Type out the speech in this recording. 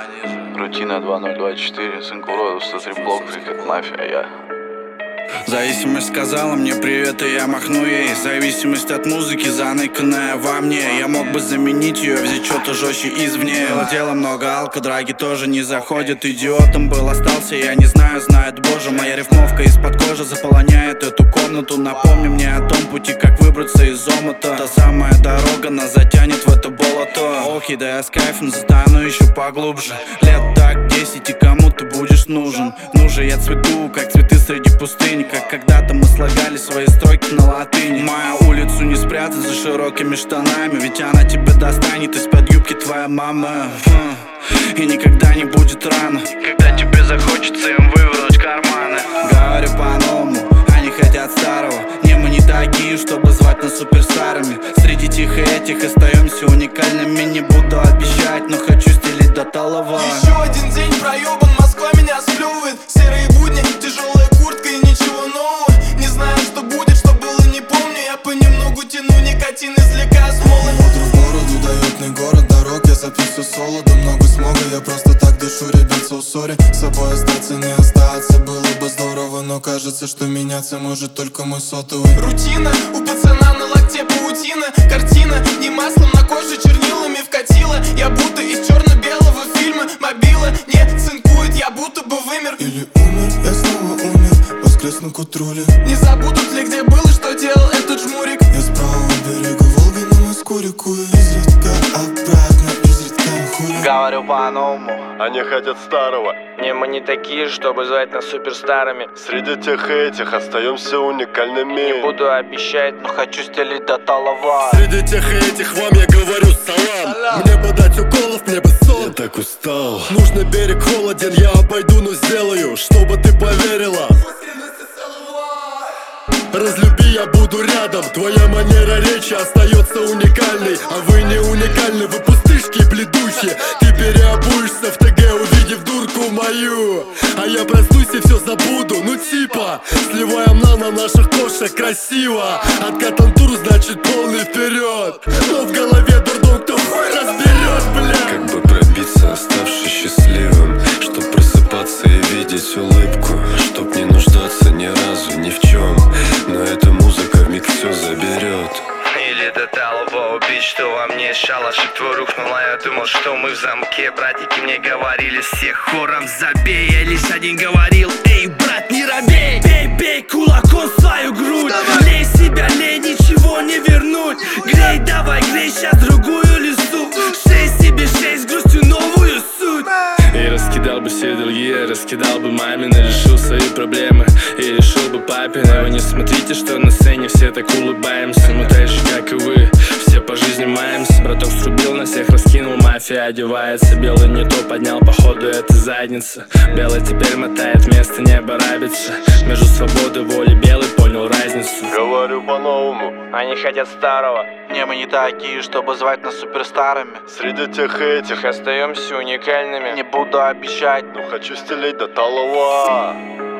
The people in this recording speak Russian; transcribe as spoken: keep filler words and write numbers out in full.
Рутина два ноль два четыре, сын Курода, сто три блок, как мафия, я. Зависимость сказала мне привет, и я махну ей. Зависимость от музыки, заныканная во мне. Я мог бы заменить ее, взять что-то жестче извне. Дело много алко, драги тоже не заходят. Идиотом был, остался, я не знаю, знает Боже. Моя рифмовка из-под кожи заполоняет эту комнату. Напомни мне о том пути, как выбраться из омута. Та самая дорога нас затянет в это болото. Охи, да я с кайфом застану еще поглубже. Лет так десять, и кому ты будешь нужен? Ну же я цвету, как цветы среди пустыни. Как когда-то мы слагали свои строки на латыни. Мою улицу не спрятать за широкими штанами, ведь она тебя достанет из-под юбки твоя мама. И никогда не будет рано, когда тебе захочется им вывернуть карманы. Говорю по-новому, они хотят старого. Не, мы не такие, чтобы звать нас суперстарами. Среди тех и этих остаемся уникальными. Не буду обещать, но хочу стелить до талого. Еще один день проебан, Москва меня сплевывает. Серые будни, тяжелая куртка и ничего нового. Не знаю, что будет, что было, не помню. Я понемногу тяну никотин, извлекая смолы. Утро в бороду дает мне город дорог. Я записываю соло, да много смога. Я просто так дышу, ребят, so sorry. С собой остаться, не остаться было бы здорово, но кажется, что меняться может только мой сотовый. Рутина, у пацана на локте паутина. Картина, не маслом на коже, чернилами вкатила. Я будто из черно-белого фильма. Мобила не цинкует, я будто бы вымер. Или умер, я снова умер, воскресну к утру ли. Не забудут ли, где был и что делал этот жмурик. Я с правого берега Волги на Москву рекую. Изредка обратно, изредка хули. Говорю по-новому, они хотят старого. Не, мы не такие, чтобы звать нас суперстарами. Среди тех и этих остаемся уникальными. Не буду обещать, но хочу стелить до талого. Среди тех и этих вам я говорю салам, салам. Мне бы дать уколов, мне бы сон. Я так устал. Нужный берег холоден, я обойду, но сделаю, чтобы ты поверила. Разлюби, я буду рядом. Твоя манера речи остается уникальной. А вы не уникальны, вы пустышки бледущие. Ты переобуешься в ТГ, увидев дурку мою. А я проснусь и все забуду, ну типа сливаем на на наших кошек красиво. Откатан тур, значит полный вперед. Но в голове дурдом, кто хуй разберет, бля. Как бы пробиться, оставшись счастливым, чтоб просыпаться и видеть улыбку, чтоб не нуждаться ни разу ни в чем. Но эта музыка вмиг все заберет. Или до талого убить, что во мне шалашик твой рухнула. Я думал, что мы в замке. Братики мне говорили всех хором забей. Я лишь один говорил, эй, брат, не робей. Бей, бей кулаком свою грудь. Лей себя, лей, ничего не вернуть. Грей, давай, грей, сейчас другую листу. Шесть себе, шесть, грустью новую суть. И раскидал бы все другие, раскидал бы мамины. Решил свои проблемы и решил бы папины. Вы не смотрите, что на сцене все так улыбаемся. Мы так же, как и вы, все по жизни маемся. Браток срубил на всех, раскинул, мафия одевается. Белый не то поднял, походу это задница. Белый теперь мотает, вместо неба рабится. Между свободой, волей белый понял разницу. Говорю по-новому, они хотят старого. не, мы не такие, чтобы звать нас суперстарами. среди тех и этих Остаемся уникальными. Не буду обещать, но хочу стелить до талого.